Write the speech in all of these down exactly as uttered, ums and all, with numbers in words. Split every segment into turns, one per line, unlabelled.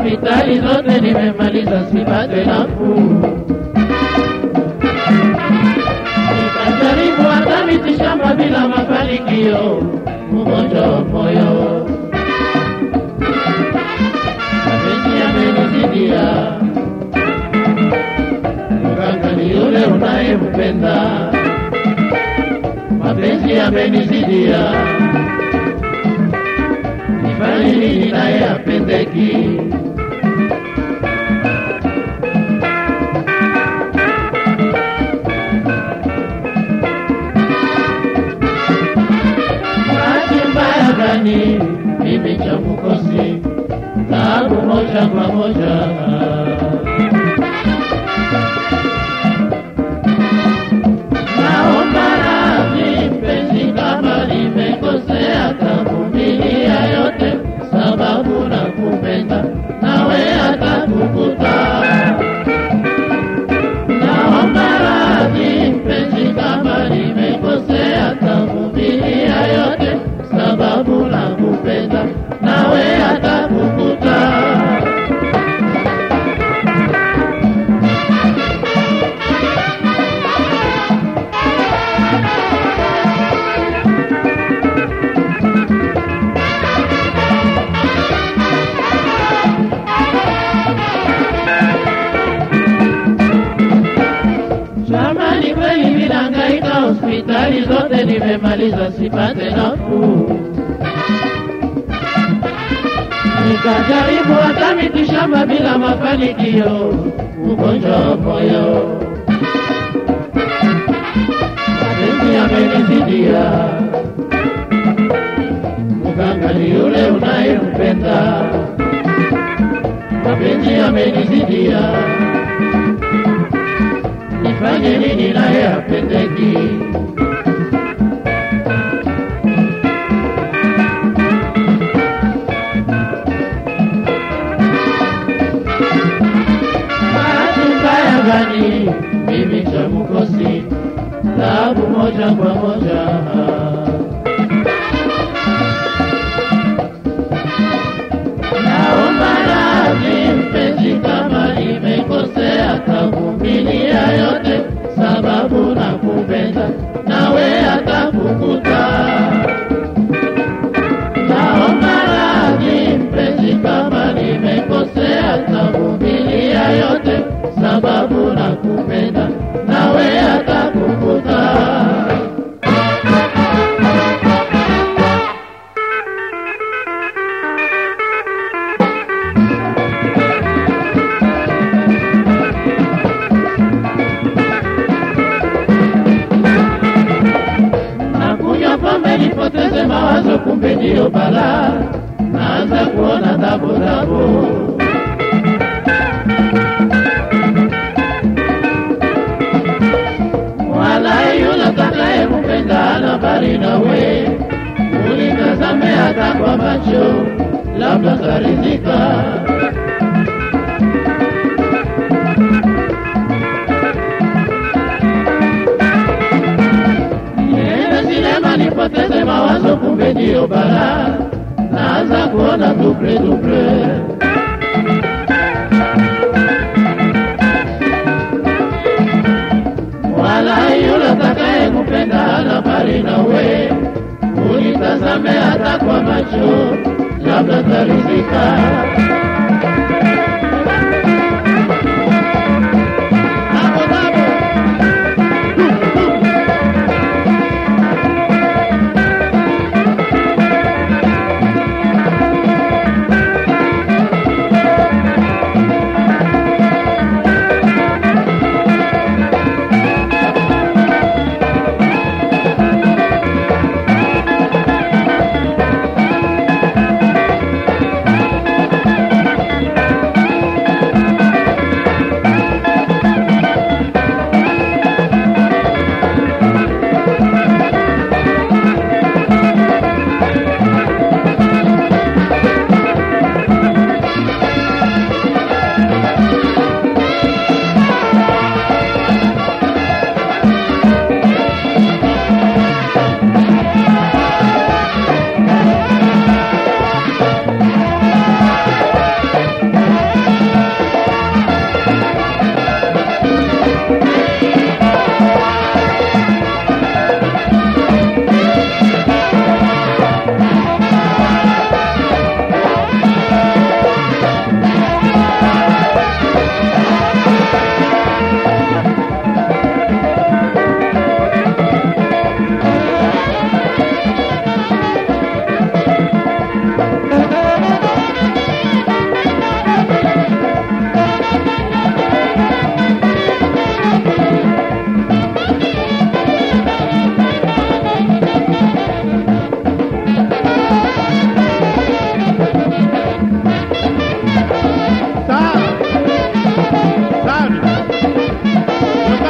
hospitali zote nimemaliza, sipate nafuu. Nikajaribu hata mitishamba bila mafanikio, mgonjwa wa moyo. Mapenzi yamenizidia, mganga ni yule unayempenda. Mapenzi yamenizidia, nifanye nini naye hapendeki? Bahati mbaya gani mimi cha mkosi, taabu moja kwa moja. Naomba radhi mpenzi kama nimekosea, tavumilia yote sababu nakupenda, nawe atakukuta. Naomba radhi mpenzi kama nimekosea, tavumilia yote sababu nakupenda, nawe atakukuta. Jamani kweli nimehangaika, hospitali zote nimemaliza, sipate nafuu. Nikajaribu hata mitishamba bila mafanikio, ugonjwa wa moyo. Mapenzi yamenizidia, mganga ni yule unayempenda. Mapenzi yamenizidia, nifanye nini naye hapendeki? Bahati mbaya gani mimi cha mkosi, taabu moja kwa moja. Naomba radhi mpenzi kama nimekosea, tavumilia yote sababu nakupenda, nawe atakukuta. Naomba radhi mpenzi kama nimekosea, tavumilia yote sababu nakupenda, nawe atakukuta. Nipoteze mawazo, kumbe ndio balaa, naanza kuona dabo dabo. Wala yule atakaye mpenda hana bali nawe, unitazame hata kwa macho, labda taridhika. Nipoteze mawazo, kumbe ndio balaa, naanza kuona duple duple. Wala yule atakaye kupenda hana bali nawe, unitazame hata kwa macho, labda taridhika.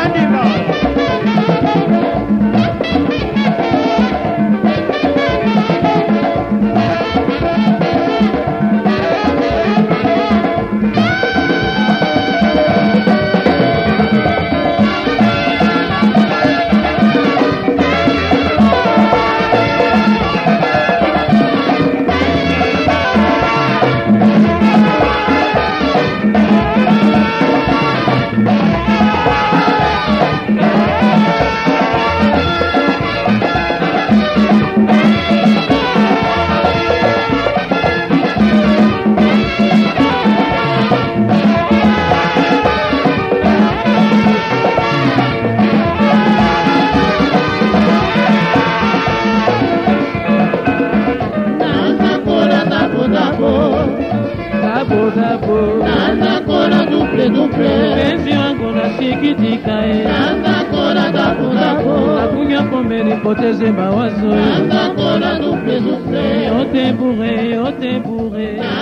Nanda kona duple duple
penzi wangu nasikitika e
Nanda kona dapu dapu
nakunywa pombe nipoteze mawazo
Nanda kona duple duple
yote bure yote bure